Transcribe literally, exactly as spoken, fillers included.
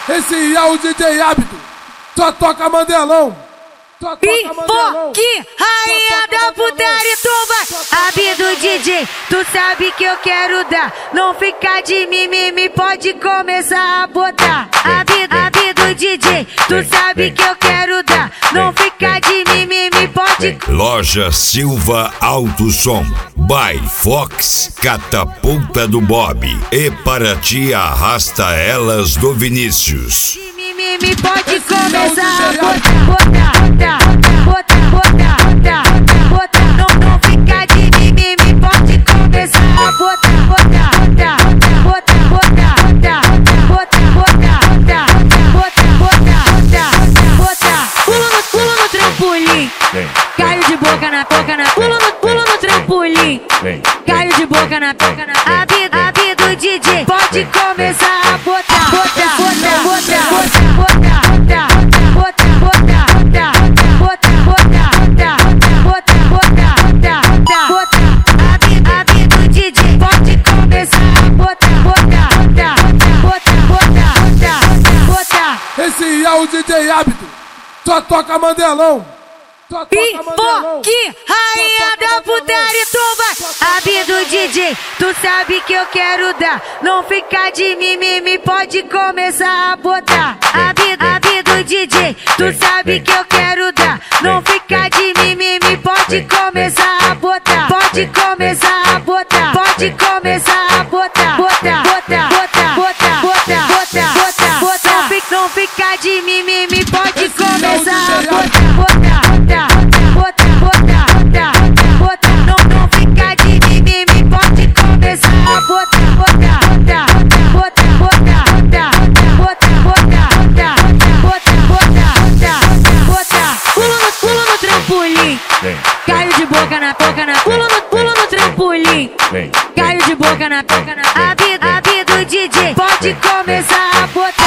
Esse é o D J Hábito, só toca Mandelão. Pipoque, rainha da putaria, tu vai. Hábito D J, tu sabe que eu quero dar. Não fica de mimimi, pode começar a botar. Hábito, hábito D J, tu sabe que eu quero dar. Não fica de mimimi, pode. Loja Silva Alto Som, by Fox, Catapulta do Bob e Paraty Arrasta Elas do Vinícius. Mimimi, pode começar a botar, botar, botar, botar, botar, botar. Não, não fica de mimimi, pode começar a botar, botar, botar, botar, botar, botar, botar, botar, botar, botar, botar. Pulo no, pulo no trampolim, caio de boca na boca na. Pulo no, pulo no trampolim, caio de boca na boca na. Hábito, hábito D J, pode começar a botar, botar, botar, botar, botar, botar, botar, botar, botar, botar, botar, botar, botar, botar, botar. Hábito, hábito D J, pode começar a botar, botar, botar, botar, botar, botar, botar. Esse é o D J Hábito, só toca Mandelão. Pipoque, rainha da putaria, tu vai. Hábito D J, tu sabe que eu quero dar. Não fica de mimimi, pode começar a botar. Hábito, hábito D J, tu sabe que eu quero dar. Não fica de mimimi, pode começar a botar. Pode começar a botar, pode começar a botar. Botar, botar, botar, botar, botar, botar, botar, botar. Não fica, não fica de mimimi, pode começar a botar. Botar, botar, botar, botar, botar. Não, não fica de mimimi, pode começar a botar, botar, botar, botar, botar, botar, botar, botar, botar, botar, botar. Pulo no, pulo no trampolim, caio de boca na boca na. Pulo no, pulo no trampolim, caio de boca na boca na. Hábito, hábito D J, pode começar a botar.